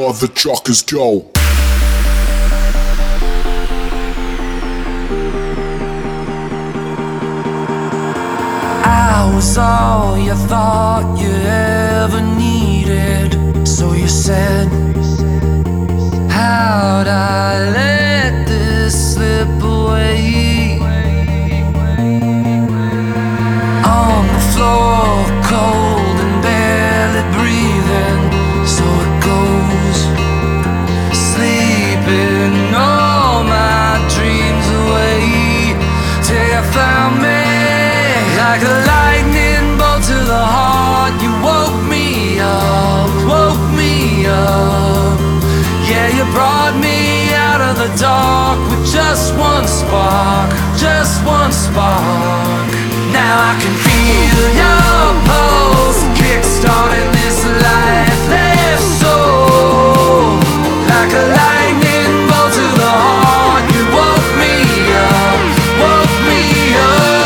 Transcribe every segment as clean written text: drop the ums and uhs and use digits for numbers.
mother truckers go. I was all you thought you ever needed, so you said, how'd I let this slip away? On the floor, cold and barely breathing, so it goes, sleeping all my dreams away, till you found me. Like a lightning bolt to the heart, you woke me up, woke me up. Yeah, you brought me out of the dark with just one spark, just one spark. Now I can feel your pulse, kick-starting this lifeless soul. Like a lightning bolt to the heart, you woke me up, woke me up.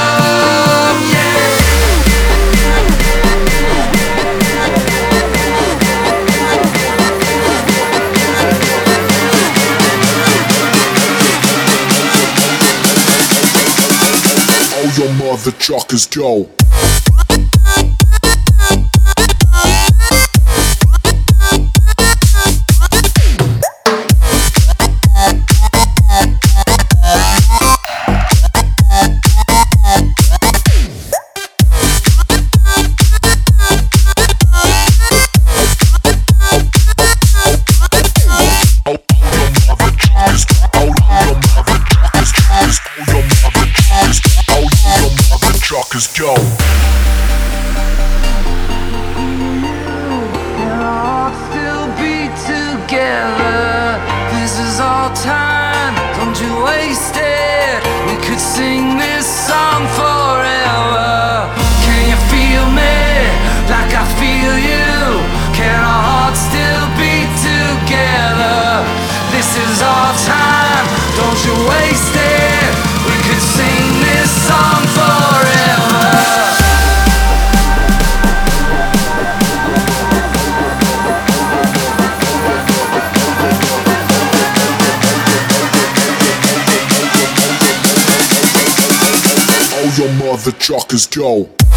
Your mother truckers go. Truckers go. Still be together. This is our time. Don't you waste it. We could sing this song forever. Can you feel me like I feel you? Can our hearts still be together? This is our time. Don't you waste it. We could sing this song forever. Your mother truckers go.